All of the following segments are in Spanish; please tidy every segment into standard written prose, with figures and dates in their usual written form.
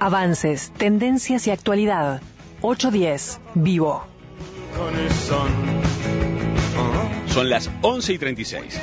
Avances, tendencias y actualidad. 8:10, Vivo. Son las 11:36.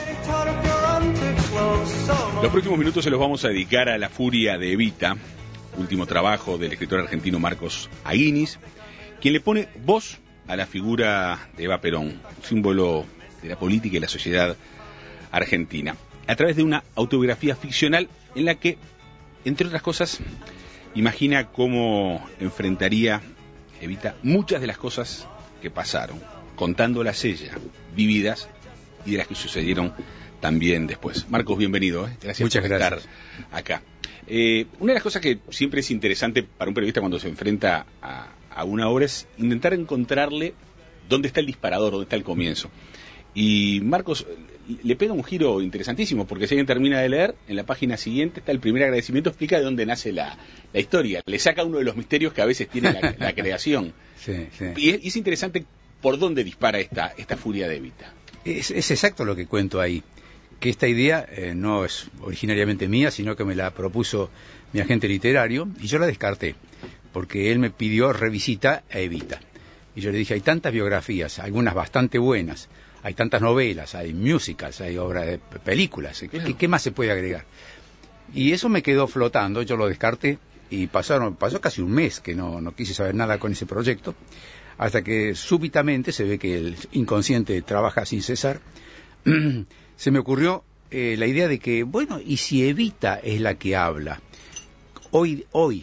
Los próximos minutos se los vamos a dedicar a La furia de Evita, último trabajo del escritor argentino Marcos Aguinis, quien le pone voz a la figura de Eva Perón, símbolo de la política y la sociedad argentina, a través de una autobiografía ficcional en la que, entre otras cosas, imagina cómo enfrentaría Evita muchas de las cosas que pasaron, contándolas ella, vividas, y de las que sucedieron también después. Marcos, bienvenido. Gracias. Muchas por gracias. estar acá. Una de las cosas que siempre es interesante para un periodista cuando se enfrenta a una obra es intentar encontrarle dónde está el disparador, dónde está el comienzo. Y Marcos le pega un giro interesantísimo, porque si alguien termina de leer, en la página siguiente está el primer agradecimiento, explica de dónde nace la historia. Le saca uno de los misterios que a veces tiene la creación. Sí, sí. Y es interesante por dónde dispara esta furia de Evita. Es exacto lo que cuento ahí, que esta idea no es originariamente mía, sino que me la propuso mi agente literario, y yo la descarté, porque él me pidió revisita a Evita. Y yo le dije, hay tantas biografías, algunas bastante buenas, hay tantas novelas, hay musicals, hay obras de películas, ¿qué más se puede agregar? Y eso me quedó flotando, yo lo descarté, y pasó casi un mes que no quise saber nada con ese proyecto, hasta que súbitamente, se ve que el inconsciente trabaja sin cesar, se me ocurrió la idea de que, bueno, ¿y si Evita es la que habla? Hoy,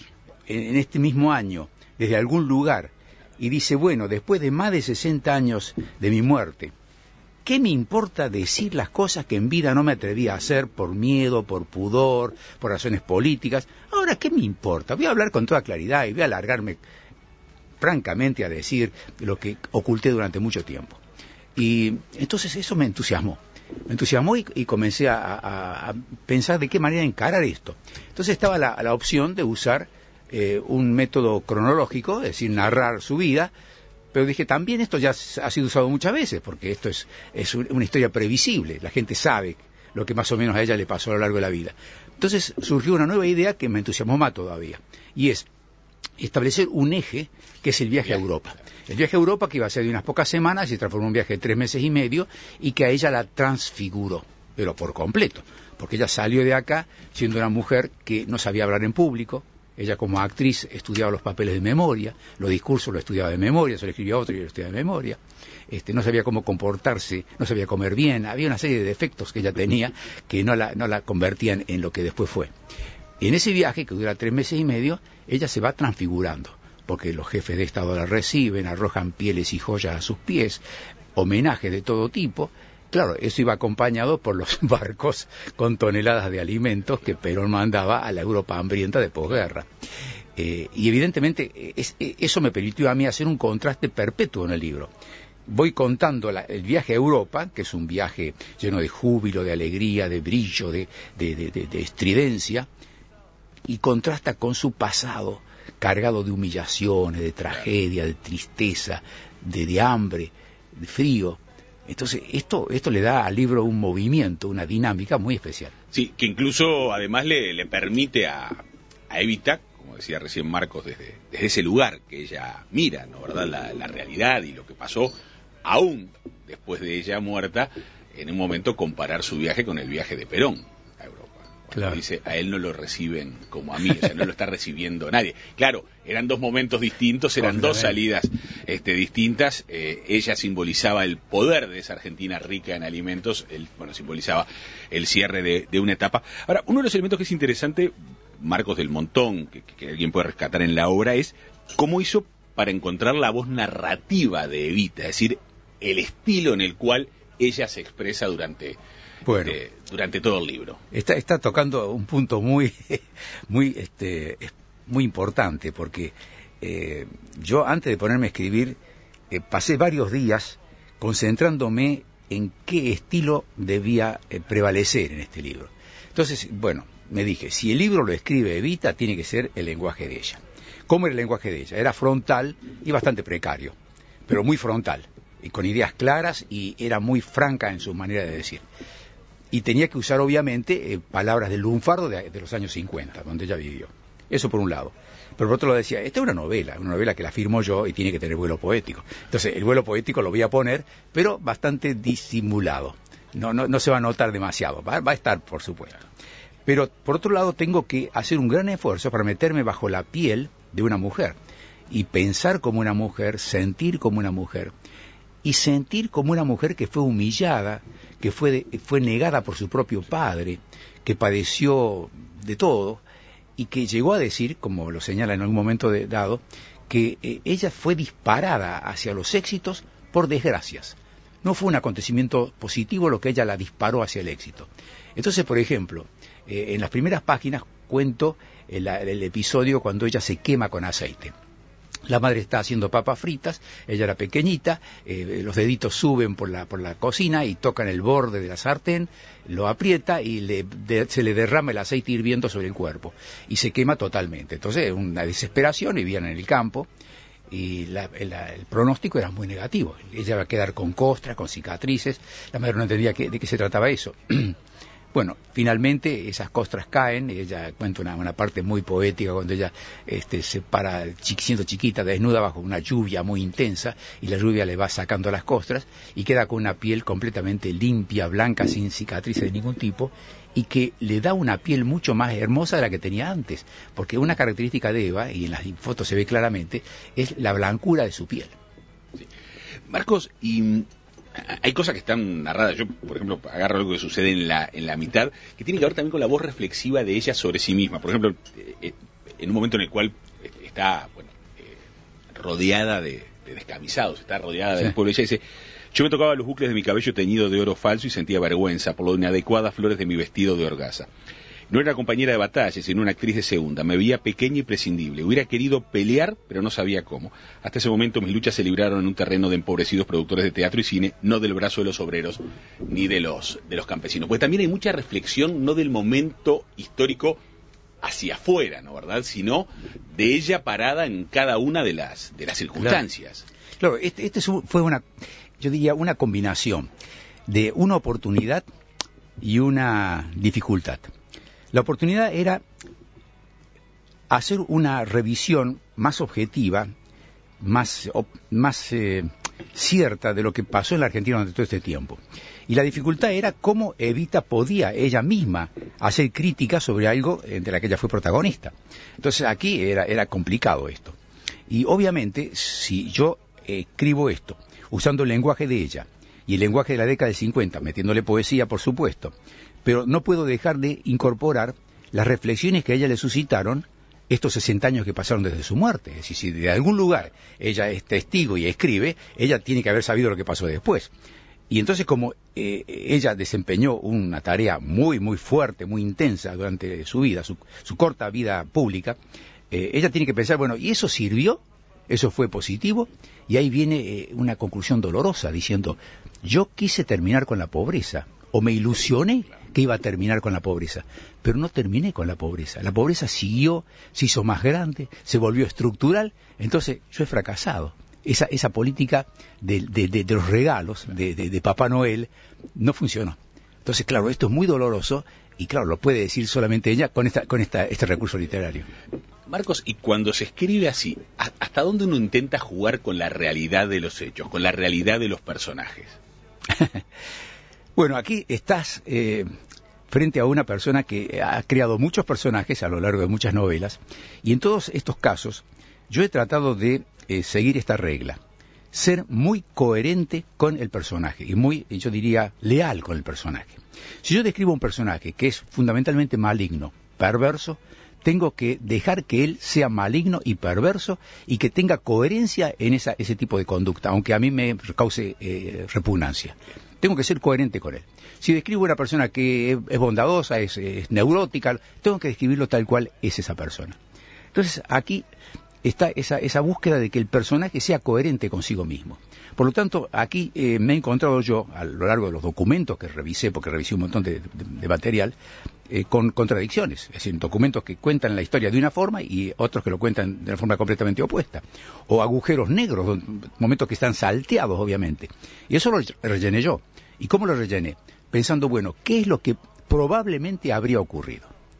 en este mismo año, desde algún lugar, y dice, bueno, después de más de 60 años de mi muerte, ¿qué me importa decir las cosas que en vida no me atreví a hacer por miedo, por pudor, por razones políticas? Ahora, ¿qué me importa? Voy a hablar con toda claridad y voy a alargarme francamente a decir lo que oculté durante mucho tiempo. Y entonces eso me entusiasmó y comencé a pensar de qué manera encarar esto. Entonces estaba la opción de usar un método cronológico, es decir, narrar su vida, pero dije, también esto ya ha sido usado muchas veces, porque esto es una historia previsible, la gente sabe lo que más o menos a ella le pasó a lo largo de la vida. Entonces surgió una nueva idea que me entusiasmó más todavía, y es establecer un eje que es el viaje a Europa. El viaje a Europa, que iba a ser de unas pocas semanas, se transformó en un viaje de 3 meses y medio, y que a ella la transfiguró, pero por completo, porque ella salió de acá siendo una mujer que no sabía hablar en público. Ella como actriz estudiaba los papeles de memoria, los discursos los estudiaba de memoria, se lo escribía a otro y lo estudiaba de memoria. No sabía cómo comportarse, no sabía comer bien, había una serie de defectos que ella tenía que no la convertían en lo que después fue. En ese viaje, que dura 3 meses y medio, ella se va transfigurando, porque los jefes de Estado la reciben, arrojan pieles y joyas a sus pies, homenajes de todo tipo. Claro, eso iba acompañado por los barcos con toneladas de alimentos que Perón mandaba a la Europa hambrienta de posguerra. Y evidentemente eso me permitió a mí hacer un contraste perpetuo en el libro. Voy contando el viaje a Europa, que es un viaje lleno de júbilo, de alegría, de brillo, de estridencia, y contrasta con su pasado, cargado de humillaciones, de tragedia, de tristeza, de hambre, de frío. Entonces, esto le da al libro un movimiento, una dinámica muy especial. Sí, que incluso además le permite a Evita, como decía recién Marcos, desde ese lugar que ella mira, ¿no? ¿Verdad? La realidad y lo que pasó, aún después de ella muerta, en un momento comparar su viaje con el viaje de Perón a Europa. Claro. Dice, a él no lo reciben como a mí, o sea, no lo está recibiendo nadie. Claro, eran 2 momentos distintos, eran 2 salidas distintas. Ella simbolizaba el poder de esa Argentina rica en alimentos, él, simbolizaba el cierre de una etapa. Ahora, uno de los elementos que es interesante, Marcos, del montón, que alguien puede rescatar en la obra, es cómo hizo para encontrar la voz narrativa de Evita, es decir, el estilo en el cual ella se expresa durante todo el libro. Está tocando un punto muy importante, porque yo antes de ponerme a escribir pasé varios días concentrándome en qué estilo debía prevalecer en este libro. Entonces, me dije, si el libro lo escribe Evita, tiene que ser el lenguaje de ella. ¿Cómo era el lenguaje de ella? Era frontal y bastante precario, pero muy frontal, y con ideas claras, y era muy franca en su manera de decir. Y tenía que usar, obviamente, palabras del lunfardo de los años 50, donde ella vivió. Eso por un lado. Pero por otro lado decía, esta es una novela que la firmo yo y tiene que tener vuelo poético. Entonces, el vuelo poético lo voy a poner, pero bastante disimulado. No se va a notar demasiado, va a estar, por supuesto. Pero, por otro lado, tengo que hacer un gran esfuerzo para meterme bajo la piel de una mujer. Y pensar como una mujer, sentir como una mujer. Y sentir como una mujer que fue humillada, que fue negada por su propio padre, que padeció de todo, y que llegó a decir, como lo señala en algún momento dado, que ella fue disparada hacia los éxitos por desgracias. No fue un acontecimiento positivo lo que ella la disparó hacia el éxito. Entonces, por ejemplo, en las primeras páginas cuento el episodio cuando ella se quema con aceite. La madre está haciendo papas fritas, ella era pequeñita, los deditos suben por la cocina y tocan el borde de la sartén, lo aprieta y se le derrama el aceite hirviendo sobre el cuerpo y se quema totalmente. Entonces, una desesperación, vivían en el campo y el pronóstico era muy negativo. Ella va a quedar con costras, con cicatrices, la madre no entendía de qué se trataba eso. Bueno, finalmente esas costras caen, ella cuenta una parte muy poética cuando ella se para siendo chiquita, desnuda bajo una lluvia muy intensa y la lluvia le va sacando las costras y queda con una piel completamente limpia, blanca, sin cicatrices de ningún tipo y que le da una piel mucho más hermosa de la que tenía antes, porque una característica de Eva, y en las fotos se ve claramente, es la blancura de su piel. Sí. Marcos, y hay cosas que están narradas. Yo, por ejemplo, agarro algo que sucede en la mitad, que tiene que ver también con la voz reflexiva de ella sobre sí misma. Por ejemplo, en un momento en el cual está rodeada de descamisados, está rodeada del pueblo, ella dice: yo me tocaba los bucles de mi cabello teñido de oro falso y sentía vergüenza por lo inadecuadas flores de mi vestido de orgaza. No era compañera de batalla, sino una actriz de segunda. Me veía pequeña y prescindible. Hubiera querido pelear, pero no sabía cómo. Hasta ese momento mis luchas se libraron en un terreno de empobrecidos productores de teatro y cine, no del brazo de los obreros ni de los campesinos. Pues también hay mucha reflexión, no del momento histórico hacia afuera, ¿no, verdad? Sino de ella parada en cada una de las circunstancias. Claro, fue una combinación de una oportunidad y una dificultad. La oportunidad era hacer una revisión más objetiva, más cierta de lo que pasó en la Argentina durante todo este tiempo. Y la dificultad era cómo Evita podía ella misma hacer crítica sobre algo de la que ella fue protagonista. Entonces aquí era complicado esto. Y obviamente, si yo escribo esto usando el lenguaje de ella y el lenguaje de la década del 50, metiéndole poesía, por supuesto, pero no puedo dejar de incorporar las reflexiones que a ella le suscitaron estos 60 años que pasaron desde su muerte. Es decir, si de algún lugar ella es testigo y escribe, ella tiene que haber sabido lo que pasó después. Y entonces, como ella desempeñó una tarea muy, muy fuerte, muy intensa durante su vida, su corta vida pública, ella tiene que pensar, bueno, ¿y eso sirvió? ¿Eso fue positivo? Y ahí viene una conclusión dolorosa, diciendo, yo quise terminar con la pobreza, o me ilusioné que iba a terminar con la pobreza, pero no terminé con la pobreza. La pobreza siguió, se hizo más grande, se volvió estructural, entonces yo he fracasado. Esa política de los regalos de Papá Noel no funcionó. Entonces, claro, esto es muy doloroso y, claro, lo puede decir solamente ella con este recurso literario. Marcos, y cuando se escribe así, ¿hasta dónde uno intenta jugar con la realidad de los hechos, con la realidad de los personajes? Bueno, aquí estás frente a una persona que ha creado muchos personajes a lo largo de muchas novelas, y en todos estos casos yo he tratado de seguir esta regla, ser muy coherente con el personaje y muy, yo diría, leal con el personaje. Si yo describo un personaje que es fundamentalmente maligno, perverso, tengo que dejar que él sea maligno y perverso y que tenga coherencia en ese tipo de conducta, aunque a mí me cause repugnancia. Tengo que ser coherente con él. Si describo una persona que es bondadosa, es neurótica, tengo que describirlo tal cual es esa persona. Entonces aquí está esa búsqueda de que el personaje sea coherente consigo mismo. Por lo tanto, aquí me he encontrado yo, a lo largo de los documentos que revisé, porque revisé un montón de material, con contradicciones. Es decir, documentos que cuentan la historia de una forma y otros que lo cuentan de una forma completamente opuesta. O agujeros negros, momentos que están salteados, obviamente. Y eso lo rellené yo. ¿Y cómo lo rellené? Pensando, bueno, ¿qué es lo que probablemente habría ocurrido?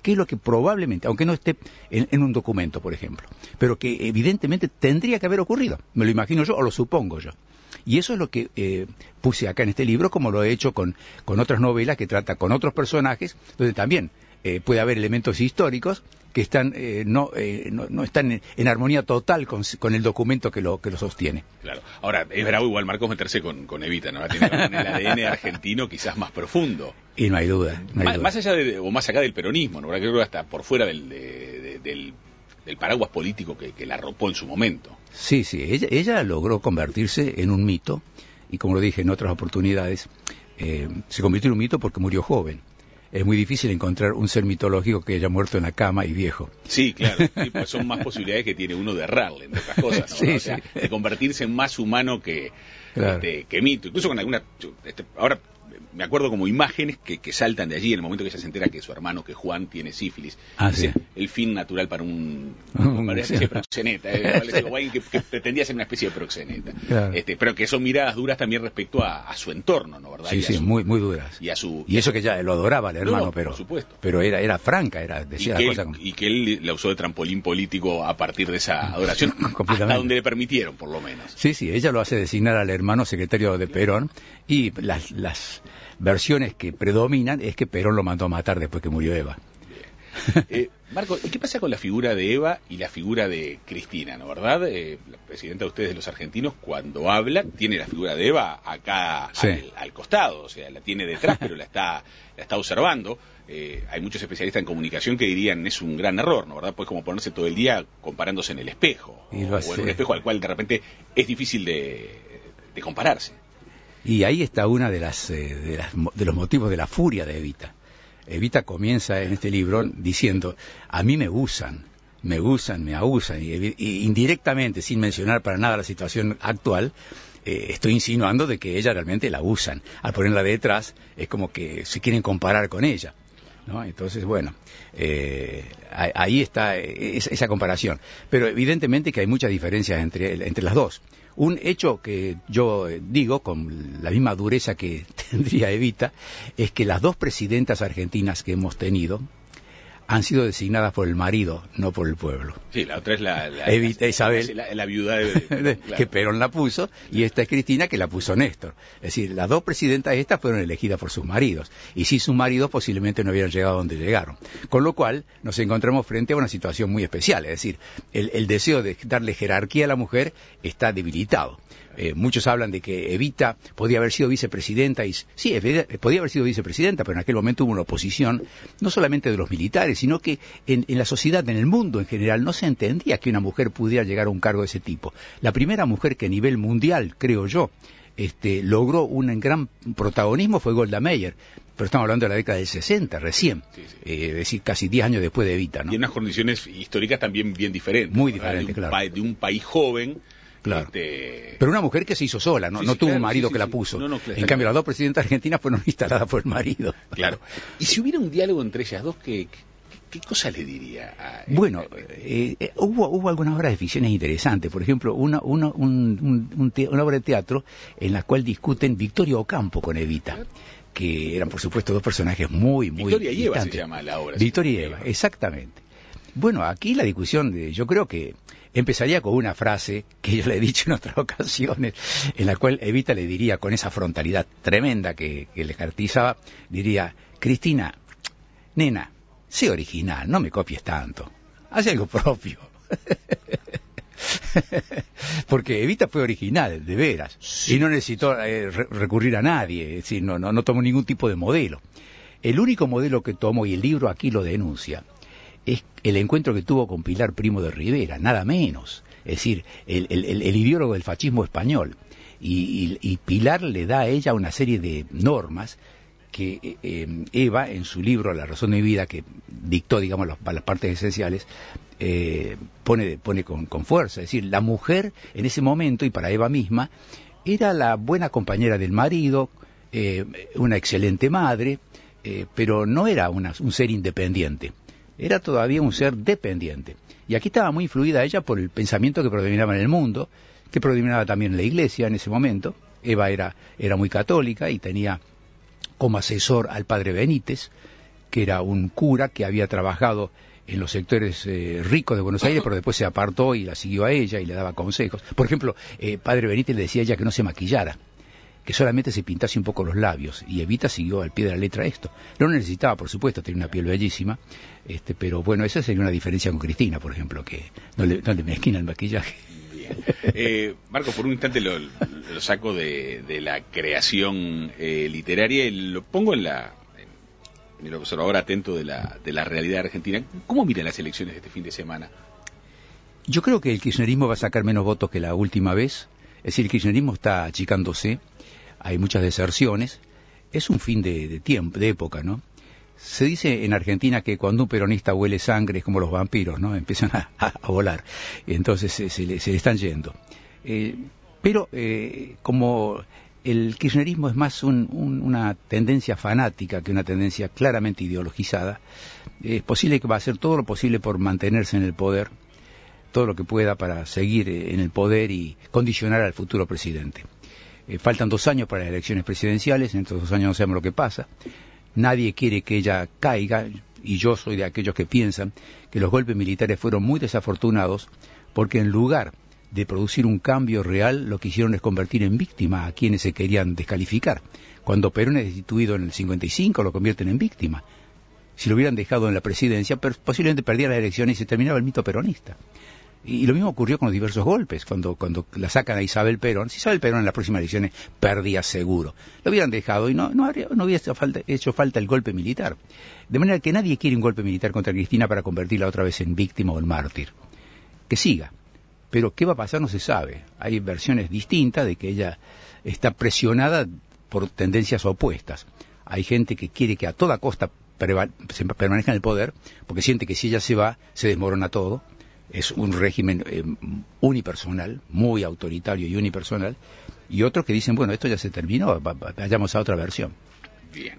qué es lo que probablemente, aunque no esté en un documento, por ejemplo, pero que evidentemente tendría que haber ocurrido. Me lo imagino yo o lo supongo yo. Y eso es lo que puse acá en este libro, como lo he hecho con otras novelas que trata con otros personajes, donde también puede haber elementos históricos que están no están en armonía total con el documento que lo sostiene. Claro. Ahora, es bravo igual, Marcos, meterse con Evita, ¿no? Tiene el ADN argentino quizás más profundo. Y no hay duda. Más allá o más acá del peronismo, ¿no? Creo que hasta por fuera del paraguas político que la arropó en su momento. Sí, ella logró convertirse en un mito, y como lo dije en otras oportunidades, se convirtió en un mito porque murió joven. Es muy difícil encontrar un ser mitológico que haya muerto en la cama y viejo. Sí, claro, sí, pues son más posibilidades que tiene uno de errarle, entre otras cosas, ¿no? Sí, O sea, sí. de convertirse en más humano que mito. Incluso con alguna... ahora me acuerdo como imágenes que saltan de allí en el momento que ella se entera que su hermano, que Juan, tiene sífilis. Sí. El fin natural para una especie de proxeneta, que pretendía ser una especie de proxeneta. Claro. Pero que son miradas duras también respecto a su entorno, ¿no? ¿Verdad? Sí, muy duras. Y eso que ya lo adoraba el hermano, por supuesto. pero era franca, decía la cosa como... Y que él la usó de trampolín político a partir de esa adoración, hasta donde le permitieron, por lo menos. Sí, ella lo hace designar al hermano secretario de Perón, y las versiones que predominan es que Perón lo mandó a matar después que murió Eva. Marco, ¿y qué pasa con la figura de Eva y la figura de Cristina, ¿no? ¿Verdad? La presidenta de ustedes, de los argentinos, cuando habla, tiene la figura de Eva acá sí, al costado, o sea, la tiene detrás, pero la está observando. Hay muchos especialistas en comunicación que dirían es un gran error, ¿no? ¿Verdad? Pues como ponerse todo el día comparándose en el espejo, o en un espejo al cual de repente es difícil de compararse. Y ahí está una de los motivos de la furia de Evita. Evita comienza en este libro diciendo: a mí me usan, me abusan, y indirectamente, sin mencionar para nada la situación actual, estoy insinuando de que ella realmente la usan. Al ponerla detrás, es como que se quieren comparar con ella, ¿no? Entonces, bueno, ahí está esa comparación. Pero evidentemente que hay muchas diferencias entre las dos. Un hecho que yo digo con la misma dureza que tendría Evita es que las dos presidentas argentinas que hemos tenido han sido designadas por el marido, no por el pueblo. Sí, la otra es Evita Isabel, la viuda de claro, que Perón la puso, y esta es Cristina, que la puso Néstor. Es decir, las dos presidentas estas fueron elegidas por sus maridos, y sin sus maridos posiblemente no hubieran llegado a donde llegaron. Con lo cual nos encontramos frente a una situación muy especial, es decir, el deseo de darle jerarquía a la mujer está debilitado. Muchos hablan de que Evita podía haber sido vicepresidenta, y sí, podía haber sido vicepresidenta, pero en aquel momento hubo una oposición, no solamente de los militares, sino que en la sociedad, en el mundo en general, no se entendía que una mujer pudiera llegar a un cargo de ese tipo. La primera mujer que a nivel mundial, creo yo, logró un gran protagonismo fue Golda Meir, pero estamos hablando de la década del 60, recién, sí. Es decir, casi 10 años después de Evita, ¿no? Y en unas condiciones históricas también bien diferentes. Muy diferentes, claro. De un país joven. Claro. Pero una mujer que se hizo sola, no tuvo un marido que la puso. Claro, en cambio, las dos presidentas argentinas fueron instaladas por el marido. Claro. Y si hubiera un diálogo entre ellas dos, ¿qué cosa le diría? Bueno, hubo algunas obras de ficciones interesantes. Por ejemplo, una obra de teatro en la cual discuten Victoria Ocampo con Evita, que eran, por supuesto, dos personajes muy Victoria y Eva distantes. Se llama la obra. Victoria y Eva, exactamente. Bueno, aquí la discusión, yo creo que empezaría con una frase que yo le he dicho en otras ocasiones, en la cual Evita le diría con esa frontalidad tremenda que le caracterizaba, diría: Cristina, nena, sé original, no me copies tanto, haz algo propio. Porque Evita fue original, de veras, sí, y no necesitó recurrir a nadie, es decir, no tomó ningún tipo de modelo. El único modelo que tomó, y el libro aquí lo denuncia, es el encuentro que tuvo con Pilar Primo de Rivera, nada menos. Es decir, el ideólogo del fascismo español. Y Pilar le da a ella una serie de normas que Eva, en su libro La razón de mi vida, que dictó, digamos, las partes esenciales, pone con fuerza. Es decir, la mujer en ese momento, y para Eva misma, era la buena compañera del marido, una excelente madre, pero no era un ser independiente. Era todavía un ser dependiente. Y aquí estaba muy influida ella por el pensamiento que predominaba en el mundo, que predominaba también en la iglesia en ese momento. Eva era muy católica y tenía como asesor al padre Benítez, que era un cura que había trabajado en los sectores ricos de Buenos Aires, pero después se apartó y la siguió a ella y le daba consejos. Por ejemplo, Padre Benítez le decía a ella que no se maquillara, que solamente se pintase un poco los labios, y Evita siguió al pie de la letra esto. No necesitaba, por supuesto, tenía una piel bellísima, pero bueno, esa sería una diferencia con Cristina, por ejemplo, que no le mezquina el maquillaje. Bien. Marco, por un instante lo saco de la creación literaria y lo pongo en el observador atento de la realidad argentina. ¿Cómo miran las elecciones de este fin de semana? Yo creo que el kirchnerismo va a sacar menos votos que la última vez. Es decir, el kirchnerismo está achicándose, hay muchas deserciones. Es un fin de tiempo, de época, ¿no? Se dice en Argentina que cuando un peronista huele sangre es como los vampiros, ¿no? Empiezan a volar, entonces se le están yendo. Pero como el kirchnerismo es más una tendencia fanática que una tendencia claramente ideologizada, es posible que va a hacer todo lo posible por mantenerse en el poder, todo lo que pueda para seguir en el poder y condicionar al futuro presidente. Faltan 2 años para las elecciones presidenciales, en estos 2 años no sabemos lo que pasa. Nadie quiere que ella caiga, y yo soy de aquellos que piensan que los golpes militares fueron muy desafortunados, porque en lugar de producir un cambio real, lo que hicieron es convertir en víctima a quienes se querían descalificar. Cuando Perón es destituido en el 55, lo convierten en víctima. Si lo hubieran dejado en la presidencia, posiblemente perdía las elecciones y se terminaba el mito peronista. Y lo mismo ocurrió con los diversos golpes, cuando la sacan a Isabel Perón. Si Isabel Perón en las próximas elecciones perdía seguro, lo hubieran dejado y no hubiera hecho falta el golpe militar. De manera que nadie quiere un golpe militar contra Cristina para convertirla otra vez en víctima o en mártir. Que siga. Pero qué va a pasar no se sabe. Hay versiones distintas de que ella está presionada por tendencias opuestas. Hay gente que quiere que a toda costa permanezca en el poder, porque siente que si ella se va, se desmorona todo. Es un régimen unipersonal, muy autoritario y unipersonal, y otros que dicen, bueno, esto ya se terminó, vayamos a otra versión. Bien.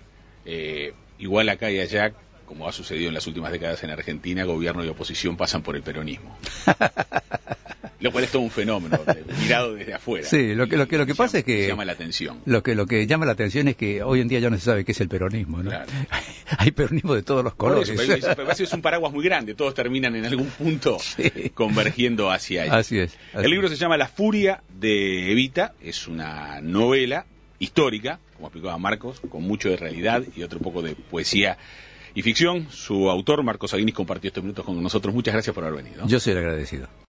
Igual acá y allá, como ha sucedido en las últimas décadas en Argentina, gobierno y oposición pasan por el peronismo. Lo cual es todo un fenómeno, mirado desde afuera. Sí, lo que pasa es que llama la atención. Lo que llama la atención es que hoy en día ya no se sabe qué es el peronismo, ¿no? Claro. Hay peronismo de todos los colores. Pero es un paraguas muy grande, todos terminan en algún punto convergiendo hacia allá. Así es. El libro se llama La furia de Evita, es una novela histórica, como explicaba Marcos, con mucho de realidad y otro poco de poesía y ficción. Su autor, Marcos Aguinis, compartió estos minutos con nosotros. Muchas gracias por haber venido. Yo soy el agradecido.